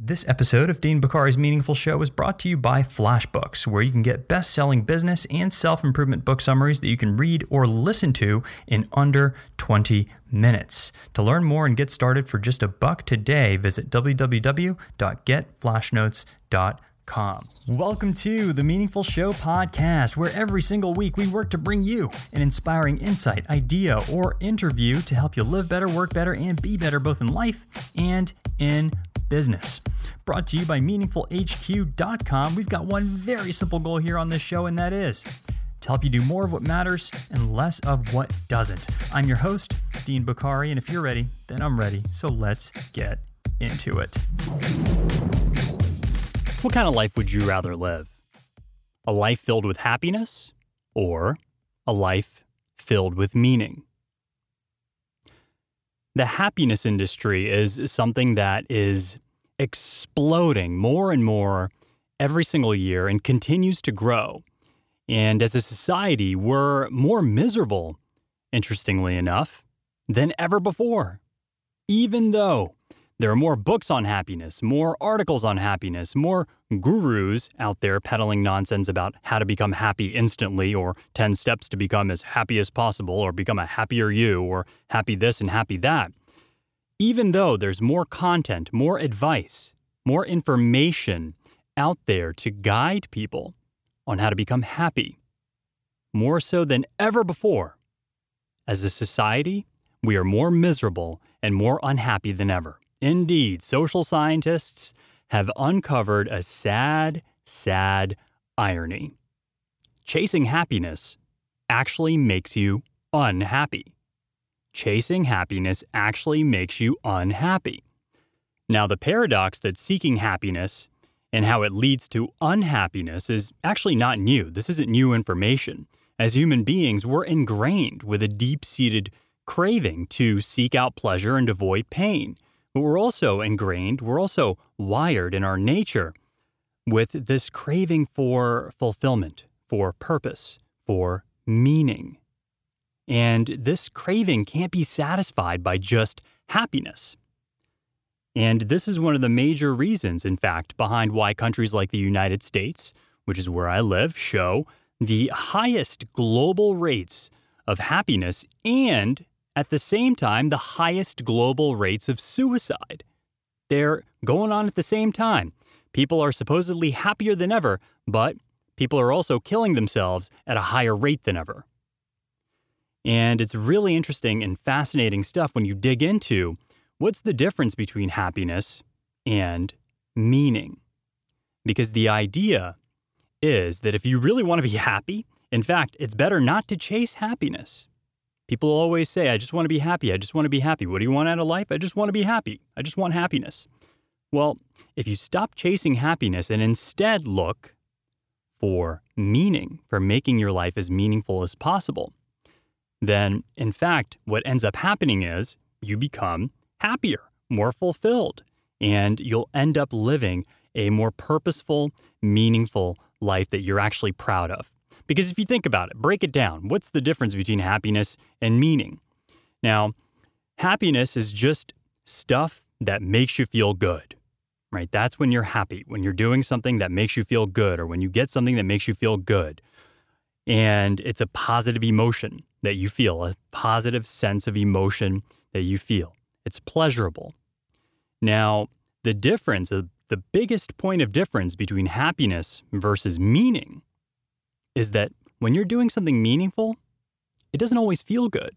This episode of Dean Bokhari's Meaningful Show is brought to you by FlashBooks, where you can get best-selling business and self-improvement book summaries that you can read or listen to in under 20 minutes. To learn more and get started for just $1 today, visit www.getflashnotes.com. Welcome to the Meaningful Show podcast, where every single week we work to bring you an inspiring insight, idea, or interview to help you live better, work better, and be better both in life and in business. Brought to you by MeaningfulHQ.com. We've got one very simple goal here on this show, and that is to help you do more of what matters and less of what doesn't. I'm your host, Dean Bokhari, and if you're ready, then I'm ready. So let's get into it. What kind of life would you rather live? A life filled with happiness or a life filled with meaning? The happiness industry is something that is exploding more and more every single year and continues to grow. And as a society, we're more miserable, interestingly enough, than ever before. Even though there are more books on happiness, more articles on happiness, more gurus out there peddling nonsense about how to become happy instantly, or 10 steps to become as happy as possible, or become a happier you, or happy this and happy that. Even though there's more content, more advice, more information out there to guide people on how to become happy, more so than ever before, as a society, we are more miserable and more unhappy than ever. Indeed, social scientists have uncovered a sad, sad irony. Chasing happiness actually makes you unhappy. Chasing happiness actually makes you unhappy. Now, the paradox that seeking happiness and how it leads to unhappiness is actually not new. This isn't new information. As human beings, we're ingrained with a deep-seated craving to seek out pleasure and avoid pain. But we're also wired in our nature with this craving for fulfillment, for purpose, for meaning. And this craving can't be satisfied by just happiness. And this is one of the major reasons, in fact, behind why countries like the United States, which is where I live, show the highest global rates of happiness and, at the same time, the highest global rates of suicide. They're going on at the same time. People are supposedly happier than ever, but people are also killing themselves at a higher rate than ever. And it's really interesting and fascinating stuff when you dig into what's the difference between happiness and meaning. Because the idea is that if you really want to be happy, in fact, it's better not to chase happiness. People always say, I just want to be happy. I just want to be happy. What do you want out of life? I just want to be happy. I just want happiness. Well, if you stop chasing happiness and instead look for meaning, for making your life as meaningful as possible, then, in fact, what ends up happening is you become happier, more fulfilled, and you'll end up living a more purposeful, meaningful life that you're actually proud of. Because if you think about it, break it down. What's the difference between happiness and meaning? Now, happiness is just stuff that makes you feel good, right? That's when you're happy, when you're doing something that makes you feel good, or when you get something that makes you feel good. And it's a positive emotion that you feel, a positive sense of emotion that you feel. It's pleasurable. Now, the difference, the biggest point of difference between happiness versus meaning is that when you're doing something meaningful, it doesn't always feel good.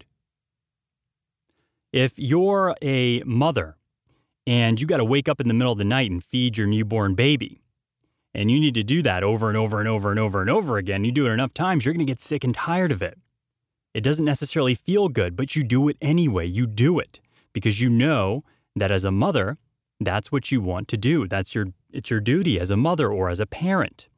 If you're a mother and you got to wake up in the middle of the night and feed your newborn baby, and you need to do that over and over and over and over and over again, you do it enough times, you're going to get sick and tired of it. It doesn't necessarily feel good, but you do it anyway. You do it because you know that as a mother, that's what you want to do. It's your duty as a mother or as a parent.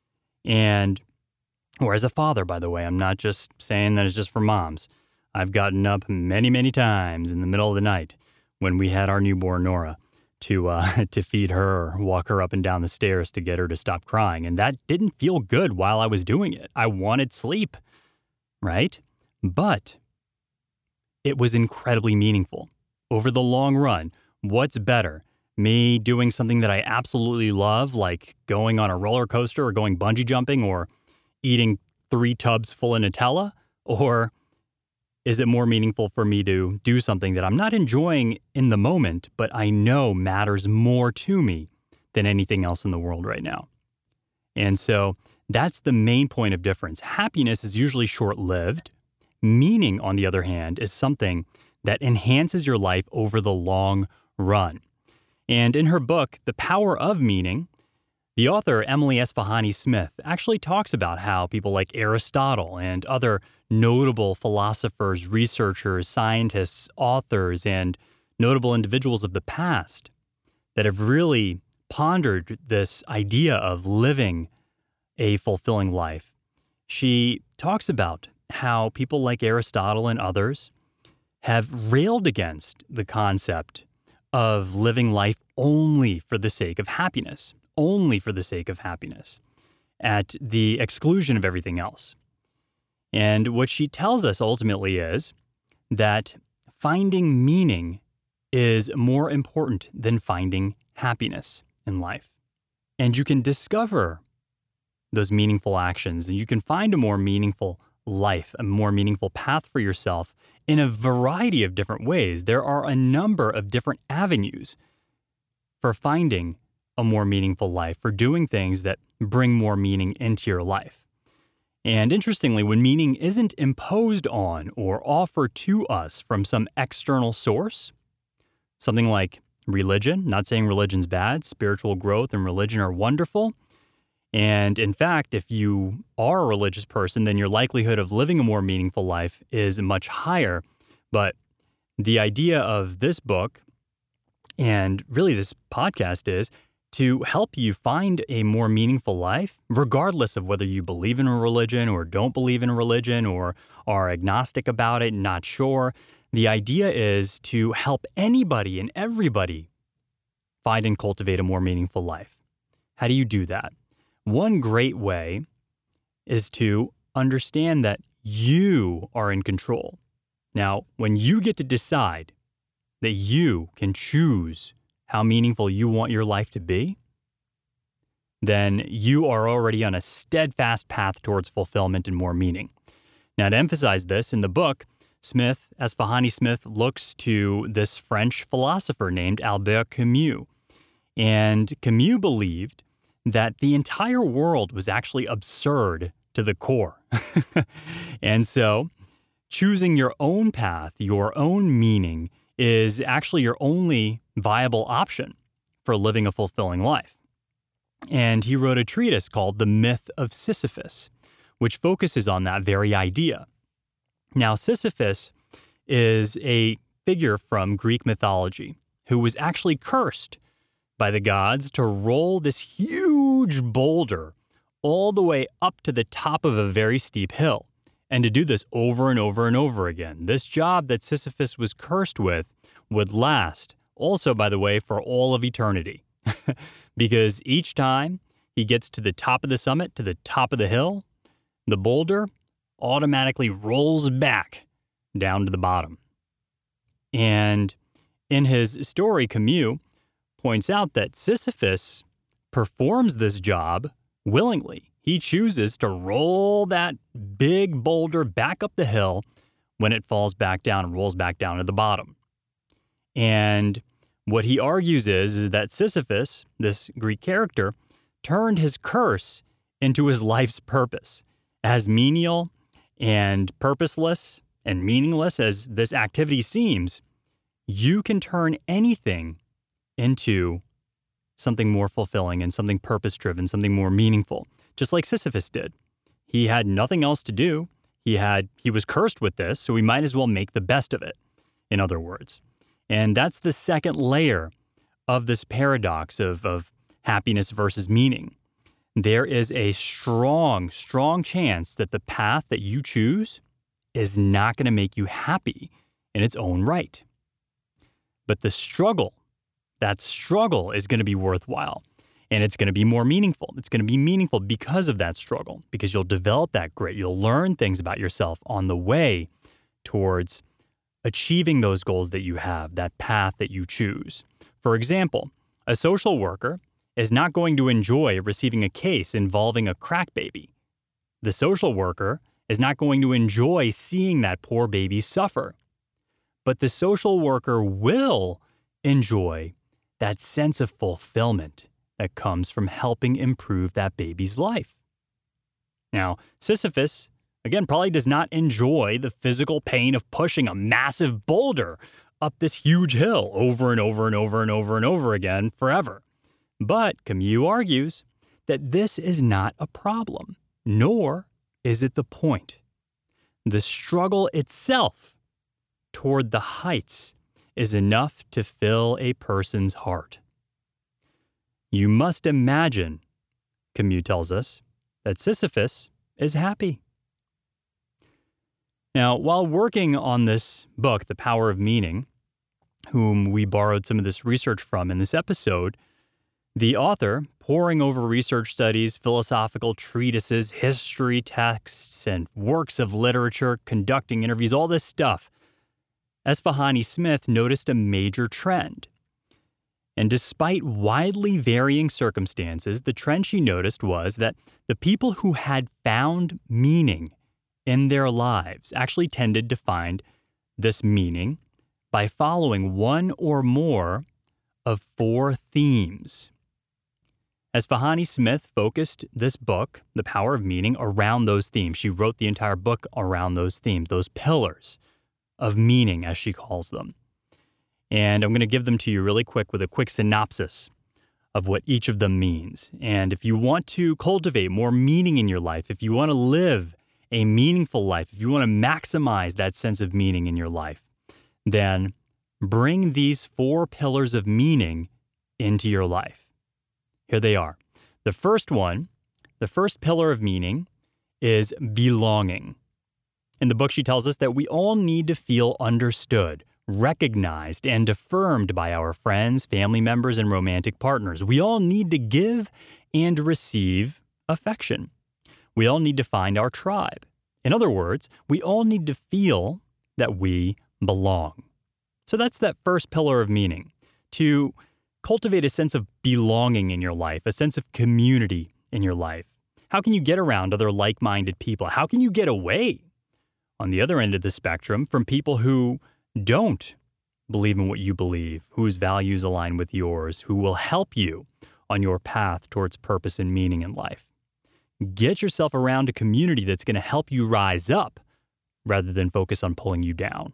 Or as a father, by the way. I'm not just saying that it's just for moms. I've gotten up many, many times in the middle of the night when we had our newborn Nora to feed her or walk her up and down the stairs to get her to stop crying. And that didn't feel good while I was doing it. I wanted sleep, right? But it was incredibly meaningful. Over the long run, what's better me doing something that I absolutely love, like going on a roller coaster or going bungee jumping or eating 3 tubs full of Nutella? Or is it more meaningful for me to do something that I'm not enjoying in the moment, but I know matters more to me than anything else in the world right now? And so that's the main point of difference. Happiness is usually short-lived. Meaning, on the other hand, is something that enhances your life over the long run. And in her book, The Power of Meaning, the author, Emily Esfahani Smith, actually talks about how people like Aristotle and other notable philosophers, researchers, scientists, authors, and notable individuals of the past that have really pondered this idea of living a fulfilling life. She talks about how people like Aristotle and others have railed against the concept of living life only for the sake of happiness, at the exclusion of everything else. And what she tells us ultimately is that finding meaning is more important than finding happiness in life. And you can discover those meaningful actions, and you can find a more meaningful life, a more meaningful path for yourself in a variety of different ways. There are a number of different avenues for finding a more meaningful life, for doing things that bring more meaning into your life. And interestingly, when meaning isn't imposed on or offered to us from some external source, something like religion, not saying religion's bad, spiritual growth and religion are wonderful. And in fact, if you are a religious person, then your likelihood of living a more meaningful life is much higher. But the idea of this book, and really this podcast, is to help you find a more meaningful life, regardless of whether you believe in a religion or don't believe in a religion or are agnostic about it, not sure. The idea is to help anybody and everybody find and cultivate a more meaningful life. How do you do that? One great way is to understand that you are in control. Now, when you get to decide that you can choose how meaningful you want your life to be, then you are already on a steadfast path towards fulfillment and more meaning. Now, to emphasize this, in the book, Esfahani Smith looks to this French philosopher named Albert Camus. And Camus believed that the entire world was actually absurd to the core. And so choosing your own path, your own meaning, is actually your only viable option for living a fulfilling life. And he wrote a treatise called The Myth of Sisyphus, which focuses on that very idea. Now, Sisyphus is a figure from Greek mythology who was actually cursed by the gods to roll this huge boulder all the way up to the top of a very steep hill, and to do this over and over and over again. This job that Sisyphus was cursed with would last also, by the way, for all of eternity, because each time he gets to the top of the summit, to the top of the hill, the boulder automatically rolls back down to the bottom. And in his story, Camus points out that Sisyphus performs this job willingly. He chooses to roll that big boulder back up the hill when it falls back down and rolls back down to the bottom. And what he argues is that Sisyphus, this Greek character, turned his curse into his life's purpose. As menial and purposeless and meaningless as this activity seems, you can turn anything into something more fulfilling and something purpose-driven, something more meaningful, just like Sisyphus did. He had nothing else to do. He was cursed with this, so we might as well make the best of it, in other words. And that's the second layer of this paradox of happiness versus meaning. There is a strong, strong chance that the path that you choose is not going to make you happy in its own right. But the struggle, that struggle is going to be worthwhile, and it's going to be more meaningful. It's going to be meaningful because of that struggle, because you'll develop that grit. You'll learn things about yourself on the way towards achieving those goals that you have, that path that you choose. For example, A social worker is not going to enjoy receiving a case involving a crack baby. The social worker is not going to enjoy seeing that poor baby suffer. But the social worker will enjoy that sense of fulfillment that comes from helping improve that baby's life. Now, Sisyphus, again, probably does not enjoy the physical pain of pushing a massive boulder up this huge hill over and over and over and over and over again forever. But Camus argues that this is not a problem, nor is it the point. The struggle itself toward the heights is enough to fill a person's heart. You must imagine, Camus tells us, that Sisyphus is happy. Now, while working on this book, The Power of Meaning, whom we borrowed some of this research from in this episode, the author, poring over research studies, philosophical treatises, history texts, and works of literature, conducting interviews, all this stuff, Esfahani Smith noticed a major trend. And despite widely varying circumstances, the trend she noticed was that the people who had found meaning in their lives actually tended to find this meaning by following one or more of 4 themes. Esfahani Smith focused this book, The Power of Meaning, around those themes. She wrote the entire book around those themes, those pillars of meaning, as she calls them. And I'm going to give them to you really quick with a quick synopsis of what each of them means. And if you want to cultivate more meaning in your life, if you want to live a meaningful life, if you want to maximize that sense of meaning in your life, then bring these 4 pillars of meaning into your life. Here they are. The first one, the first pillar of meaning, is belonging. In the book, she tells us that we all need to feel understood, recognized, and affirmed by our friends, family members, and romantic partners. We all need to give and receive affection. We all need to find our tribe. In other words, we all need to feel that we belong. So that's that first pillar of meaning, to cultivate a sense of belonging in your life, a sense of community in your life. How can you get around other like-minded people? How can you get away, on the other end of the spectrum, from people who don't believe in what you believe, whose values align with yours, who will help you on your path towards purpose and meaning in life? Get yourself around a community that's going to help you rise up rather than focus on pulling you down.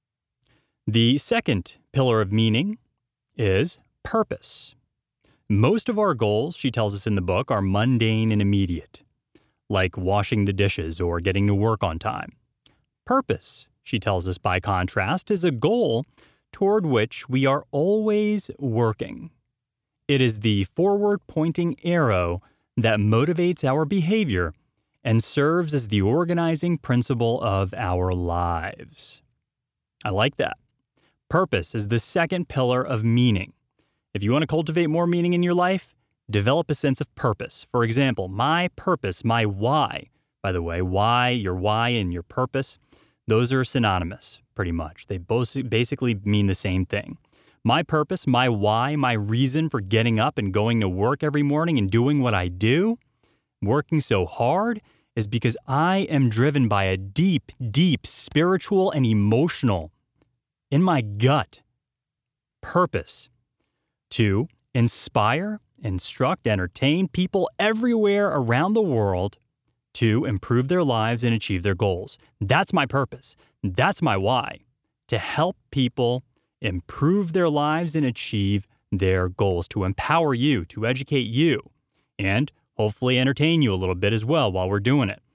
The second pillar of meaning is purpose. Most of our goals, she tells us in the book, are mundane and immediate, like washing the dishes or getting to work on time. Purpose, she tells us by contrast, is a goal toward which we are always working. It is the forward-pointing arrow that motivates our behavior and serves as the organizing principle of our lives. I like that. Purpose is the second pillar of meaning. If you want to cultivate more meaning in your life, develop a sense of purpose. For example, my purpose, my why. By the way, your why and your purpose, those are synonymous, pretty much. They both basically mean the same thing. My purpose, my why, my reason for getting up and going to work every morning and doing what I do, working so hard, is because I am driven by a deep, deep spiritual and emotional, in my gut, purpose to inspire, instruct, entertain people everywhere around the world to improve their lives and achieve their goals. That's my purpose. That's my why. To help people improve their lives and achieve their goals, to empower you, to educate you, and hopefully entertain you a little bit as well while we're doing it.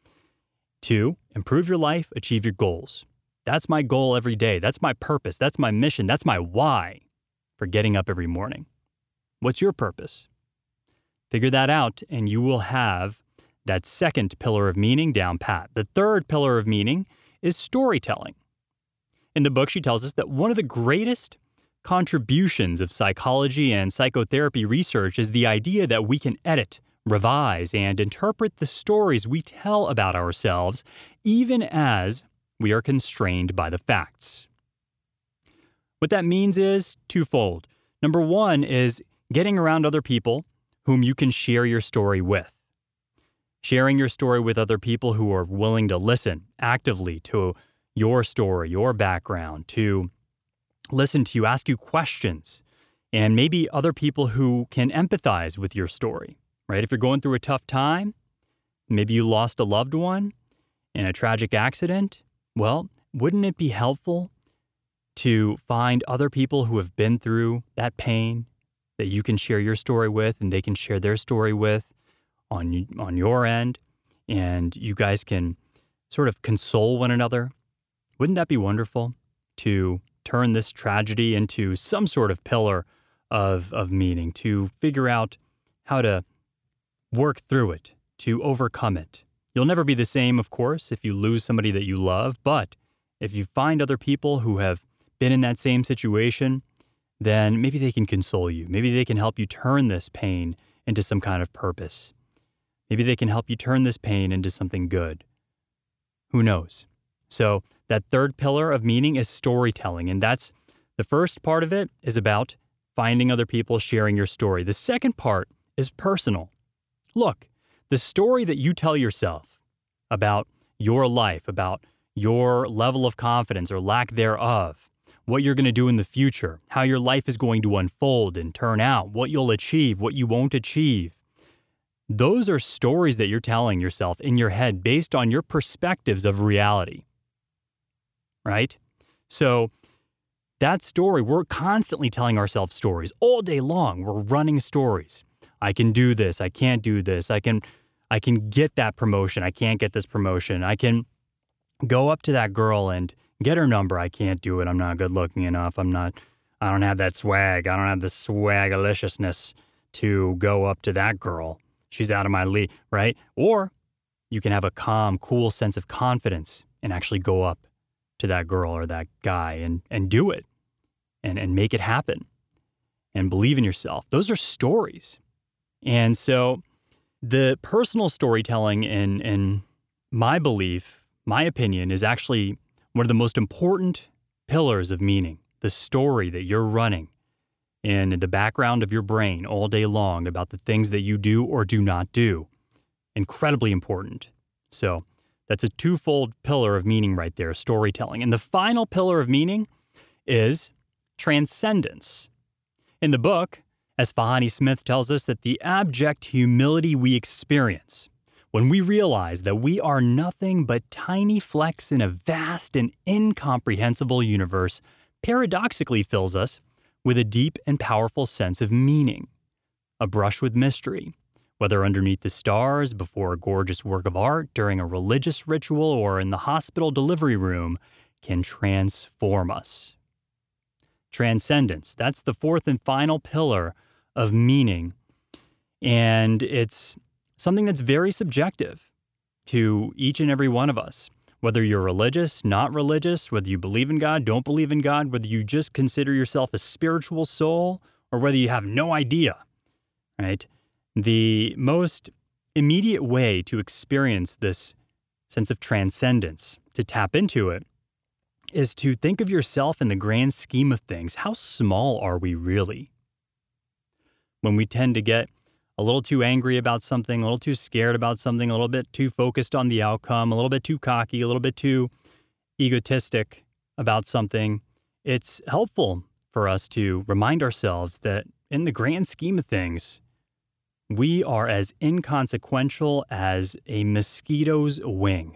To improve your life, achieve your goals. That's my goal every day. That's my purpose. That's my mission. That's my why for getting up every morning. What's your purpose? Figure that out, and you will have that second pillar of meaning down pat. The third pillar of meaning is storytelling. In the book, she tells us that one of the greatest contributions of psychology and psychotherapy research is the idea that we can edit, revise, and interpret the stories we tell about ourselves, even as we are constrained by the facts. What that means is twofold. Number one is getting around other people whom you can share your story with. Sharing your story with other people who are willing to listen actively to your story, your background, to listen to you, ask you questions, and maybe other people who can empathize with your story, right? If you're going through a tough time, maybe you lost a loved one in a tragic accident, well, wouldn't it be helpful to find other people who have been through that pain that you can share your story with and they can share their story with on your end, and you guys can sort of console one another? Wouldn't that be wonderful to turn this tragedy into some sort of pillar of meaning, to figure out how to work through it, to overcome it? You'll never be the same, of course, if you lose somebody that you love, but if you find other people who have been in that same situation, then maybe they can console you. Maybe they can help you turn this pain into some kind of purpose. Maybe they can help you turn this pain into something good. Who knows? So that third pillar of meaning is storytelling. And that's the first part of it is about finding other people, sharing your story. The second part is personal. Look, the story that you tell yourself about your life, about your level of confidence or lack thereof, what you're going to do in the future, how your life is going to unfold and turn out, what you'll achieve, what you won't achieve. Those are stories that you're telling yourself in your head based on your perspectives of reality, right? So that story, we're constantly telling ourselves stories all day long. We're running stories. I can do this. I can't do this. I can get that promotion. I can't get this promotion. I can go up to that girl and get her number. I can't do it. I'm not good looking enough. I don't have that swag. I don't have the swagaliciousness to go up to that girl. She's out of my league, right? Or you can have a calm, cool sense of confidence and actually go up to that girl or that guy and do it and make it happen and believe in yourself. Those are stories. And so the personal storytelling in my belief, my opinion, is actually one of the most important pillars of meaning. The story that you're running in the background of your brain all day long about the things that you do or do not do. Incredibly important. So that's a twofold pillar of meaning right there, storytelling. And the final pillar of meaning is transcendence. In the book, Esfahani Smith tells us that the abject humility we experience when we realize that we are nothing but tiny flecks in a vast and incomprehensible universe paradoxically fills us with a deep and powerful sense of meaning, a brush with mystery, whether underneath the stars, before a gorgeous work of art, during a religious ritual, or in the hospital delivery room, can transform us. Transcendence, that's the fourth and final pillar of meaning, and it's something that's very subjective to each and every one of us. Whether you're religious, not religious, whether you believe in God, don't believe in God, whether you just consider yourself a spiritual soul, or whether you have no idea, right? The most immediate way to experience this sense of transcendence, to tap into it, is to think of yourself in the grand scheme of things. How small are we really? When we tend to get a little too angry about something, a little too scared about something, a little bit too focused on the outcome, a little bit too cocky, a little bit too egotistic about something, it's helpful for us to remind ourselves that in the grand scheme of things, we are as inconsequential as a mosquito's wing.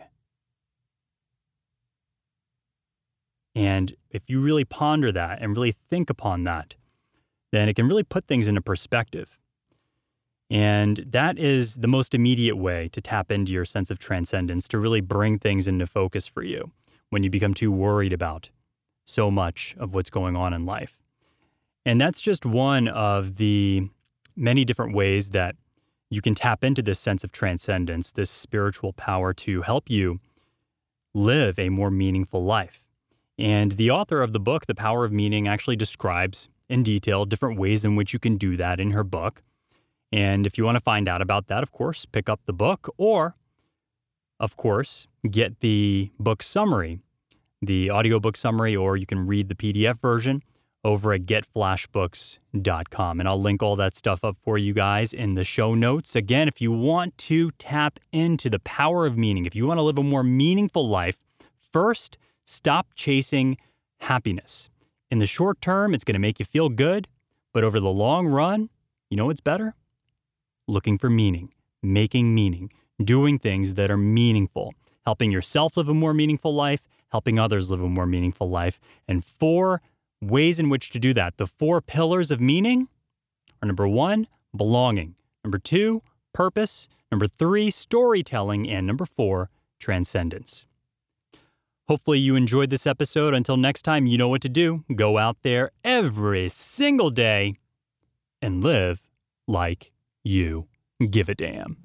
And if you really ponder that and really think upon that, then it can really put things into perspective. And that is the most immediate way to tap into your sense of transcendence, to really bring things into focus for you when you become too worried about so much of what's going on in life. And that's just one of the many different ways that you can tap into this sense of transcendence, this spiritual power to help you live a more meaningful life. And the author of the book, The Power of Meaning, actually describes in detail different ways in which you can do that in her book. And if you want to find out about that, of course, pick up the book or, of course, get the book summary, the audiobook summary, or you can read the PDF version over at getflashbooks.com. And I'll link all that stuff up for you guys in the show notes. Again, if you want to tap into the power of meaning, if you want to live a more meaningful life, first, stop chasing happiness. In the short term, it's going to make you feel good, but over the long run, you know what's better? Looking for meaning, making meaning, doing things that are meaningful, helping yourself live a more meaningful life, helping others live a more meaningful life. And 4 ways in which to do that. The 4 pillars of meaning are: number 1, belonging; number 2, purpose; number 3, storytelling; and number 4, transcendence. Hopefully you enjoyed this episode. Until next time, you know what to do. Go out there every single day and live like you give a damn.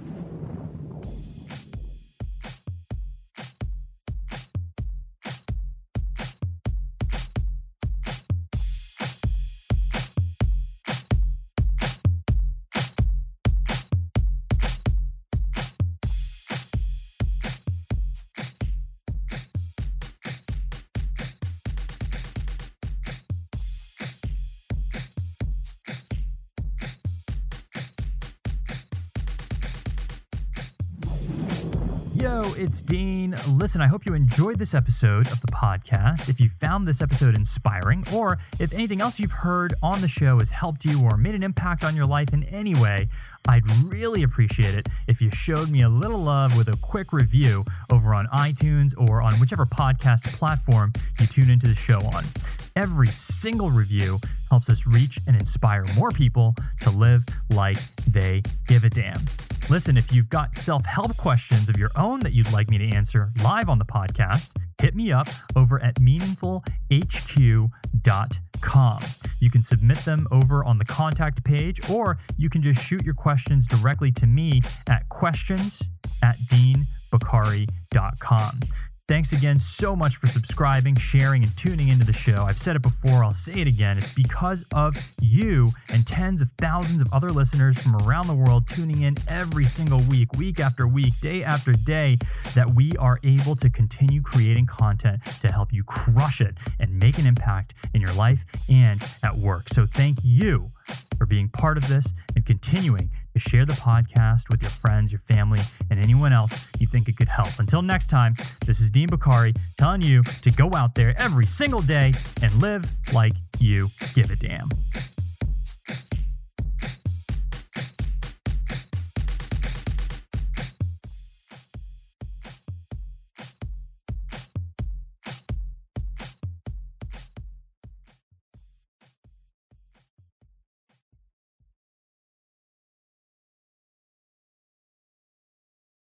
Yo, it's Dean. Listen, I hope you enjoyed this episode of the podcast. If you found this episode inspiring, or if anything else you've heard on the show has helped you or made an impact on your life in any way, I'd really appreciate it if you showed me a little love with a quick review over on iTunes or on whichever podcast platform you tune into the show on. Every single review helps us reach and inspire more people to live like they give a damn. Listen, if you've got self-help questions of your own that you'd like me to answer live on the podcast, hit me up over at meaningfulhq.com. You can submit them over on the contact page, or you can just shoot your questions directly to me at questions@deanbokhari.com. Thanks again so much for subscribing, sharing, and tuning into the show. I've said it before, I'll say it again. It's because of you and tens of thousands of other listeners from around the world tuning in every single week, week after week, day after day, that we are able to continue creating content to help you crush it and make an impact in your life and at work. So thank you for being part of this and continuing to share the podcast with your friends, your family, and anyone else you think it could help. Until next time, this is Dean Bokhari telling you to go out there every single day and live like you give a damn.